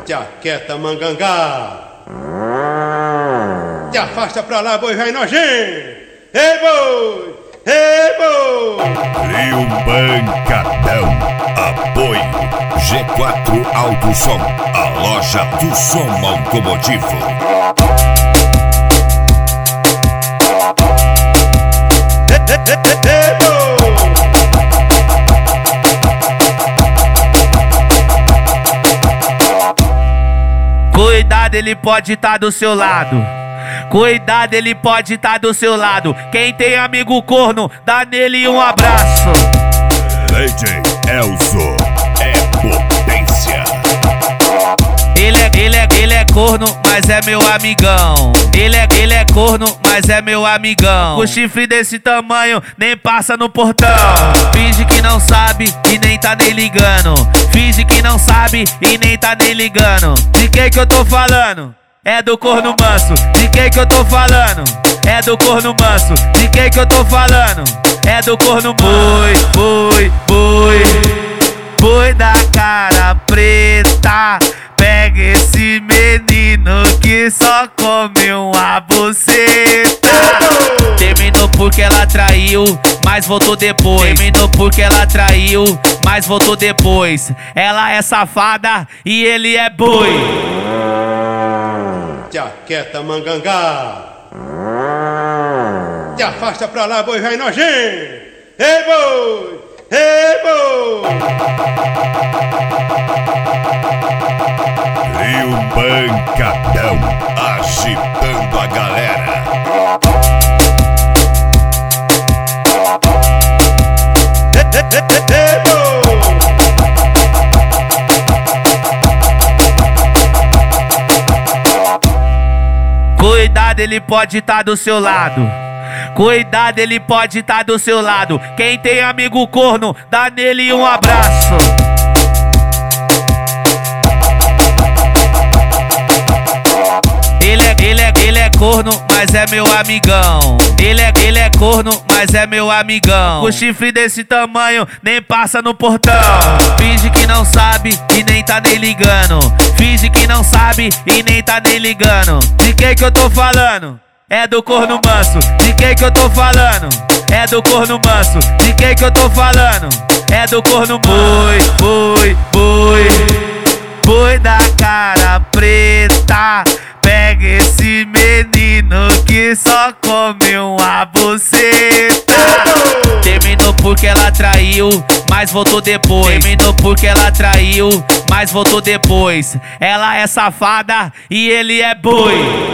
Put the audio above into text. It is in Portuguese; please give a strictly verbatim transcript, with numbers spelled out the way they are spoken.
Jaqueta mangangá. Te afasta pra lá, boi vai nojento. Ei, boi! Ei, boi! Trio Pancadão. Apoio G quatro Auto Som, a loja do som automotivo. Cuidado, ele pode estar do seu lado. Cuidado, ele pode estar do seu lado. Quem tem amigo corno, dá nele um abraço. D J Elzo é potência. Ele é, ele é, ele é corno, mas é meu amigão. Ele é, ele é corno, mas é meu amigão. O chifre desse tamanho nem passa no portão. Finge que não sabe e nem tá nem ligando. Finge que não sabe e nem tá nem ligando. De quem que eu tô falando? É do corno manso. De quem que eu tô falando? É do corno manso. De quem que eu tô falando? É do corno boi, boi, boi. Boi da cara preta. Pega esse menino que só come uma buceta. Terminou porque ela traiu, mas voltou depois. Terminou porque ela traiu, mas voltou depois. Ela é safada e ele é boi. Jaqueta mangangá. Te afasta pra lá, boi vai nojento. Ei, boi! Ei, boi! Trio Pancadão, agitando a galera. Cuidado, ele pode estar do seu lado. Cuidado, ele pode estar do seu lado. Quem tem amigo corno, dá nele um abraço. Ele é, ele é, ele é corno, mas é meu amigão. Ele é, ele é corno, mas é meu amigão. O chifre desse tamanho nem passa no portão. Finge que não sabe e nem tá nem ligando. Finge que não sabe e nem tá nem ligando. De quem que eu tô falando? É do corno manso. De quem que eu tô falando? É do corno manso. De quem que eu tô falando? É do corno boi, boi, boi. Boi da cara preta. Pega esse menino que só come uma buceta. Terminou porque ela traiu, mas voltou depois. Terminou porque ela traiu, mas voltou depois. Ela é safada e ele é boi.